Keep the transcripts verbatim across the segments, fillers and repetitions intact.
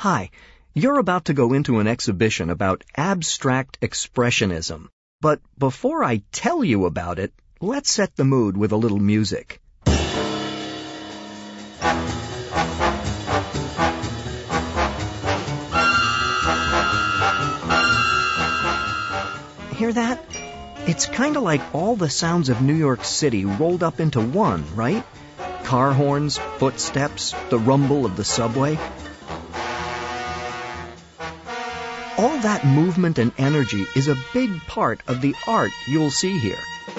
Hi, you're about to go into an exhibition about abstract expressionism. But before I tell you about it, let's set the mood with a little music. Hear that? It's kind of like all the sounds of New York City rolled up into one, right? Car horns, footsteps, the rumble of the subway. All that movement and energy is a big part of the art you'll see here.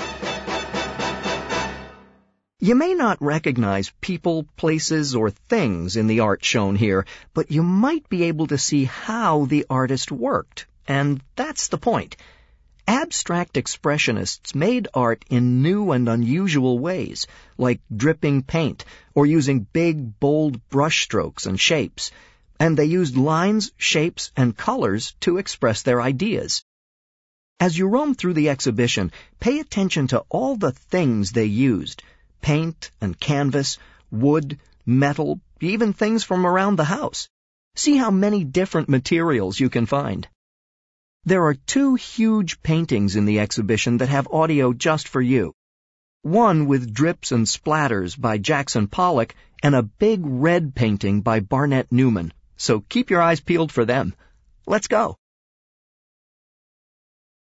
You may not recognize people, places, or things in the art shown here, but you might be able to see how the artist worked. And that's the point. Abstract expressionists made art in new and unusual ways, like dripping paint or using big, bold brushstrokes and shapes. And they used lines, shapes, and colors to express their ideas. As you roam through the exhibition, pay attention to all the things they used: paint and canvas, wood, metal, even things from around the house. See how many different materials you can find. There are two huge paintings in the exhibition that have audio just for you. One with drips and splatters by Jackson Pollock, and a big red painting by Barnett Newman. So keep your eyes peeled for them. Let's go.